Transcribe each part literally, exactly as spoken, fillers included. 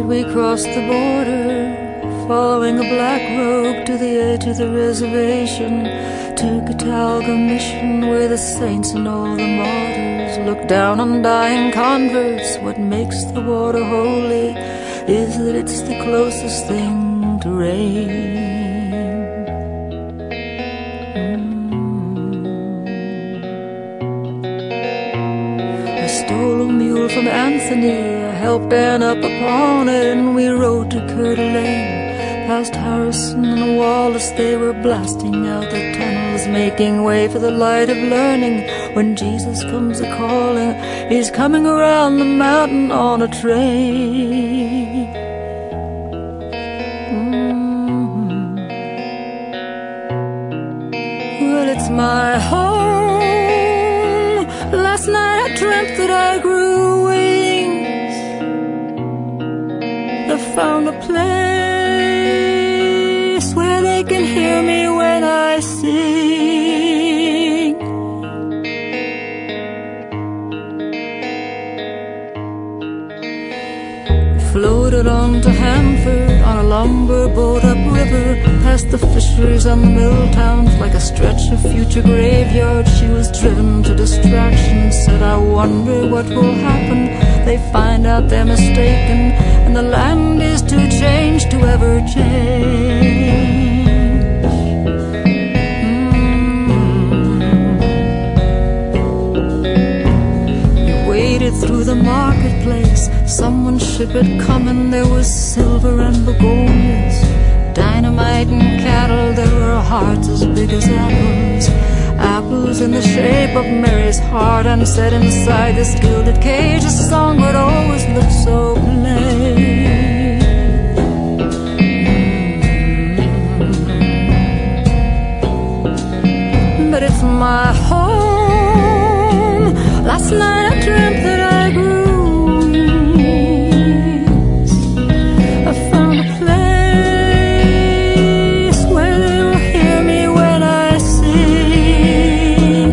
we crossed the border, following a black robe to the edge of the reservation, to Catalga Mission, where the saints and all the martyrs look down on dying converts. What makes the water holy is that it's the closest thing to rain. Mm. I stole a mule from Anthony, I helped Ann up upon it, and we rode to Coeur d'Alene. Past Harrison and Wallace, they were blasting out the tunnels, making way for the light of learning. When Jesus comes a-calling, he's coming around the mountain on a train. Mm-hmm. Well, it's my home. Last night I dreamt that I grew wings. I found a place where they can hear me when I sing. We floated on to Hanford on a lumber boat upriver, past the fisheries and the mill towns, like a stretch of future graveyard. She was driven to distraction, said, I wonder what will happen. They find out they're mistaken, and the land is too changed to ever change. Through the marketplace, someone's ship had come, and there was silver and begonias, dynamite and cattle. There were hearts as big as apples, apples in the shape of Mary's heart, and set inside this gilded cage a song would always look so plain. Mm-hmm. But it's my home. Last night I dreamt that I grew wings. I found a place where they will hear me when I sing.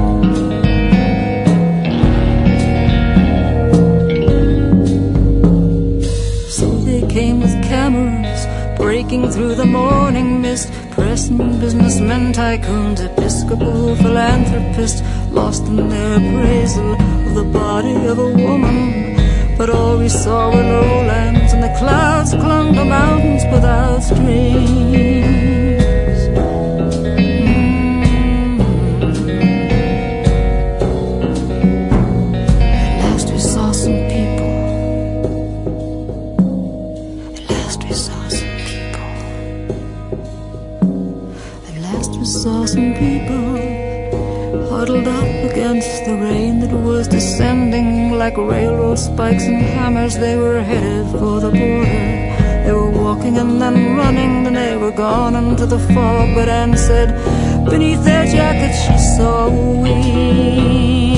So they came with cameras, breaking through the morning mist, pressing businessmen, tycoons, Episcopal philanthropists, lost in their appraisal of the body of a woman. But all we saw were lowlands, and the clouds clung to mountains without strings. Mm-hmm. At last we saw some people. At last we saw some people. At last we saw some people huddled up against the rain that was descending like railroad spikes and hammers. They were headed for the border. They were walking and then running, then they were gone into the fog. But Ann said beneath their jackets she saw wings.